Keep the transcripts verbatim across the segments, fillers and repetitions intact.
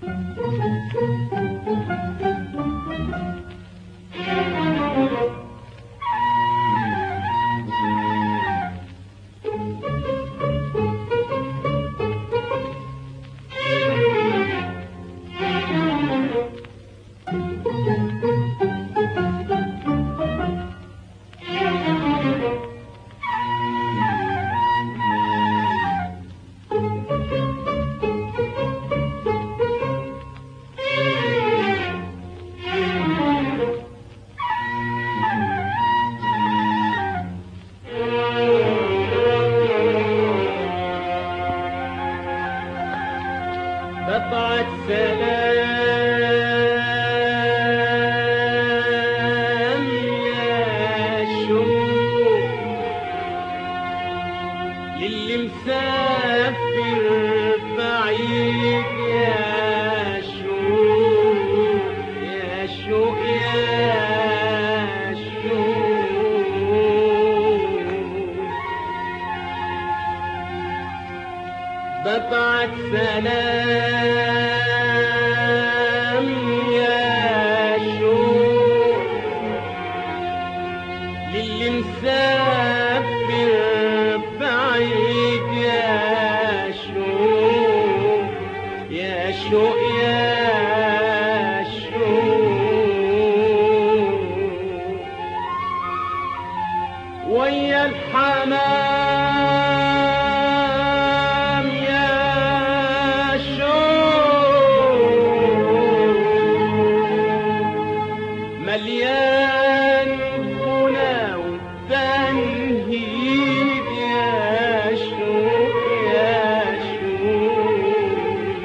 ببعت سلام يا شوق للي مسافر بعيد يا شوق يا شوق يا شوق ببعت سلام يا شوق للي مسافر بعيد يا شوق يا شوق يا شوق ويا الحمام يا مليان غنى وتنهيد يا شوق يا شوق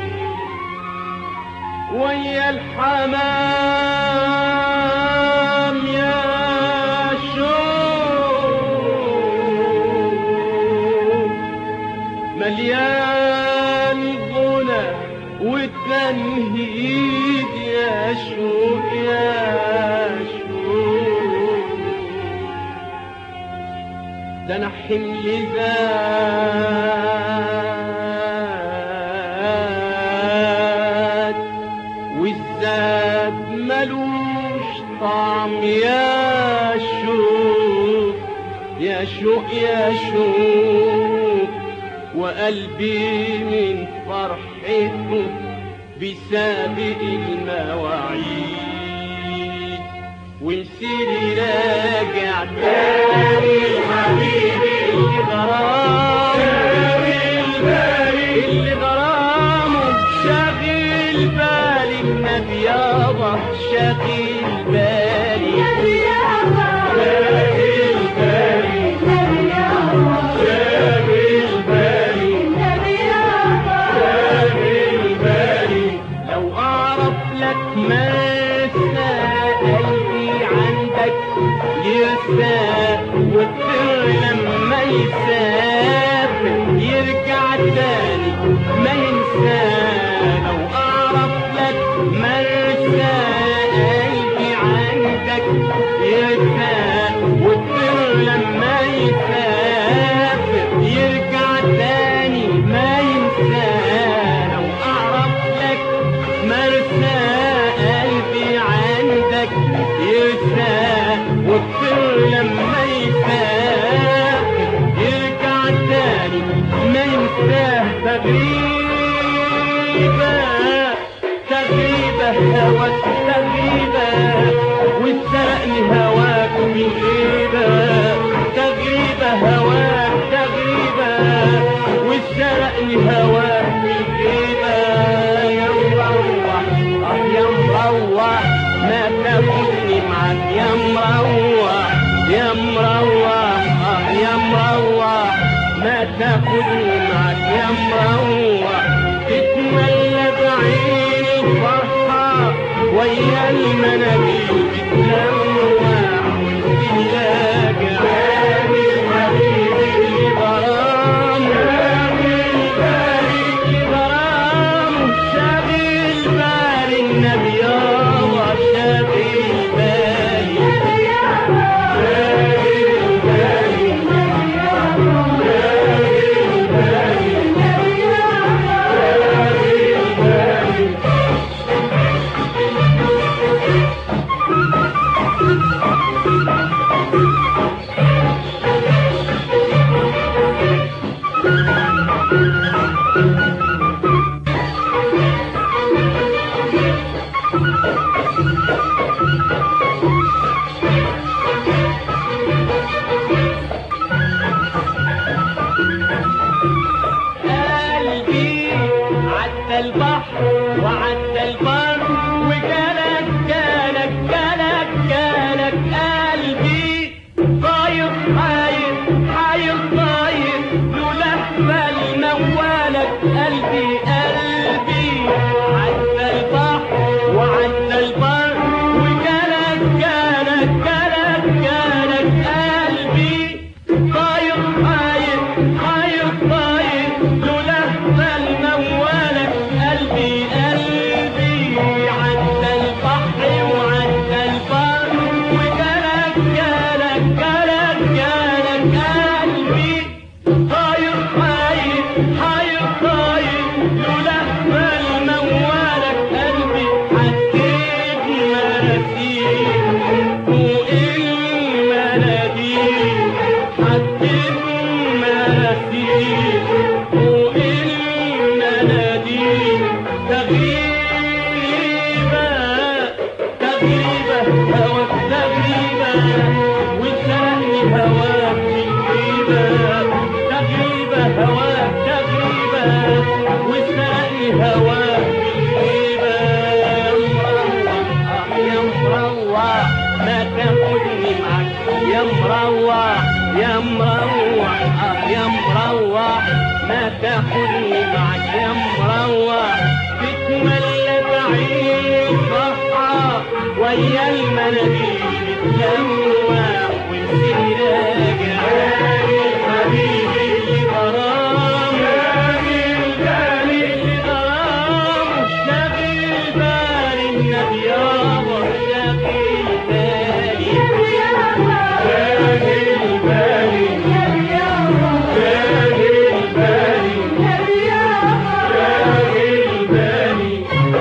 ويا الحمام يا شوق مليان غنى والتنهيد يا شوق يا شوق ده انا حمل زاد والزاد ملوش طعم يا شوق يا شوق يا شوق وقلبي من فرحته بسابق المواعيد ومسيري راجع تاني حبيبي اللي غرامه اللي غرامه شاغل بالي النبي يابا شاغل بالي النبي يابا شاغل بالي النبي يابا شاغل بالي النبي يابا شاغل بالي لو اعرف لك مسا قلبي عندك يرسى والطير لما يسافر يرجع تاني ما ينسى لو اعرف لك مرسى قلبي عندك يرسى والطير لما يسافر يرجع تاني ما ينسى لو اعرف لك مرسى قلبي عندك يرسى والطير لما يسافر يرجع تاني ما ينساه تغريبة تغريبة هواك تغريبة وسرقني هواك من غيبة تغريبة هواك تغريبة وسرقني هواك من غيبة يا مروح اه يا مروح ما تاخدني معاك يا مروح يا مروح اه يا مروح ما تاخدني معاك يا مروح تتملى بعين الفرحة ويا المناديل بتلوح والسلاجة عامل حبيبي اللي غرامه شاغل بالي اللي غرامه شاغل بالي النبي يابا شاغل بالي النبي يابا شاغل بالي النبي يابا شاغل بالي النبي يابا شاغل بالي البحر وعدى البر وجالك جالك جالك جالك قلبي طاير حاير حاير طاير لولا الموالك قلبي قلبي عدى البحر وعدى البر وجالك جالك جالك جالك قلبي طاير حاير حاير طاير لولا الموالك قلبي قلبي عدى البحر وعدى البر وجالك جالك جالك جالك قلبي طاير حاير حاير طاير لولا الموالك قلبي حسيت مراسيل فوق المناديل حسيت مراسيل فوق المناديل تغيبة تغيبة هواك تغيبة وسرقني هواك بالغيبة تغيبة هواك تغيبة وسرقني هواك بالغيبة يا مروح ما تاخدني معاك يا مروح يا مروح اه يا مروح ما تاخدني معاك يا مروح تتملى بعيد فرحة ويا المناديل تلوح وانت راجع حبيبي اللي غرام شاغل بالي اللي غرام شاغل بالي النبي يابا شاغل بالي شاغل بالي شاغل بالي شاغل بالي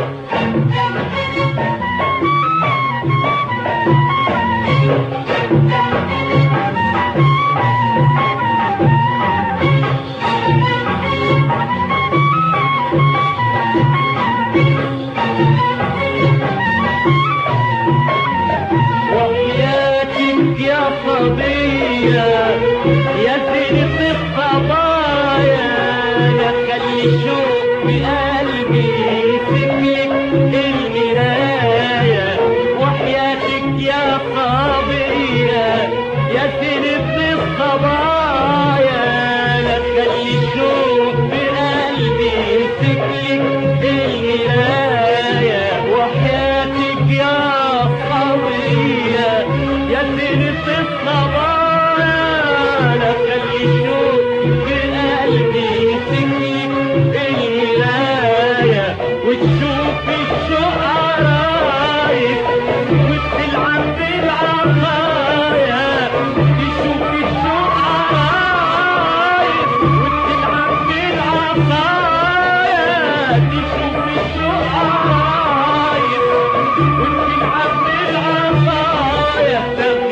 وحياتك يا صبية يا زينة الصبايا يا خلي الشوق بقلبي يمسكلك المراية وحياتك يا صبية يا زينة الصبايا يا خلي الشوق بقلبي يمسكلك المراية وحياتك يا صبية يا زينة الصبايا لا خلي الشوق بقلبي يمسكلك المراية وتشوف الشوق عرايس وبتلعب بالعصايا تشوف الشوق عرايس وبتلعب بالعصايا تشوف الشوق عرايس وبتلعب بالعصايا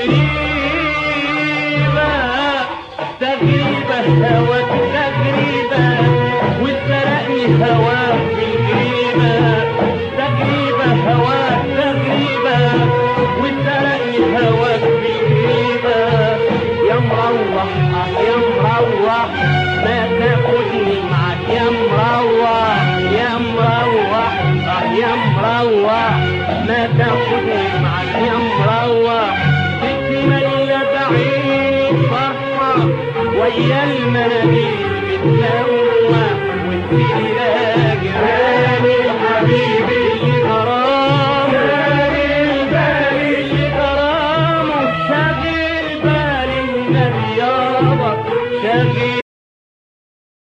تغريبة تغريبة هواك تغريبة وسرقني هواك بالغيبة تغريبة هواك تغريبة وسرقني هواك بالغيبة يا مروح اه يا مروح ما تاخدني معاك يا مروح يا مروح اه يا مروح ما تاخدني معاك يا مروح تتملى بعيد فرحة ويا المناديل بتلوح وانت